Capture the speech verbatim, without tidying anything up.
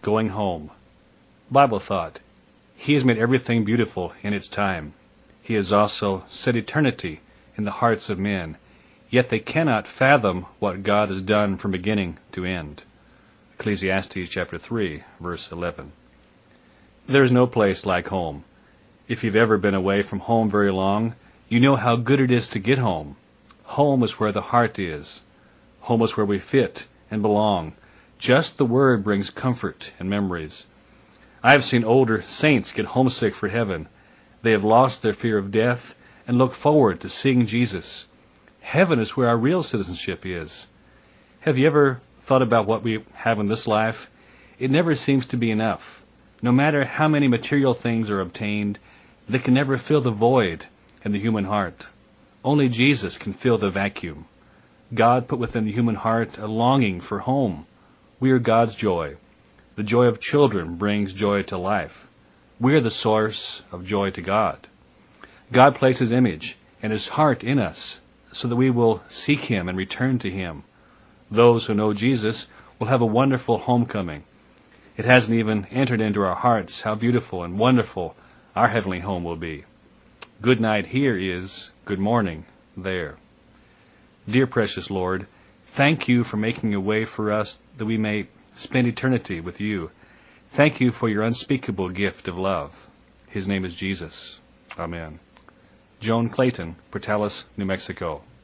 Going home. Bible thought. He has made everything beautiful in its time. He has also set eternity in the hearts of men, yet they cannot fathom what God has done from beginning to end. Ecclesiastes chapter three, verse eleven. There is no place like home. If you've ever been away from home very long, you know how good it is to get home. Home is where the heart is. Home is where we fit and belong. Just the word brings comfort and memories. I have seen older saints get homesick for heaven. They have lost their fear of death and look forward to seeing Jesus. Heaven is where our real citizenship is. Have you ever thought about what we have in this life? It never seems to be enough. No matter how many material things are obtained, they can never fill the void in the human heart. Only Jesus can fill the vacuum. God put within the human heart a longing for home. We are God's joy. The joy of children brings joy to life. We are the source of joy to God. God placed His image and His heart in us so that we will seek Him and return to Him. Those who know Jesus will have a wonderful homecoming. It hasn't even entered into our hearts how beautiful and wonderful our heavenly home will be. Good night here is good morning there. Dear precious Lord, thank you for making a way for us that we may spend eternity with you. Thank you for your unspeakable gift of love. His name is Jesus. Amen. Joan Clayton, Portales, New Mexico.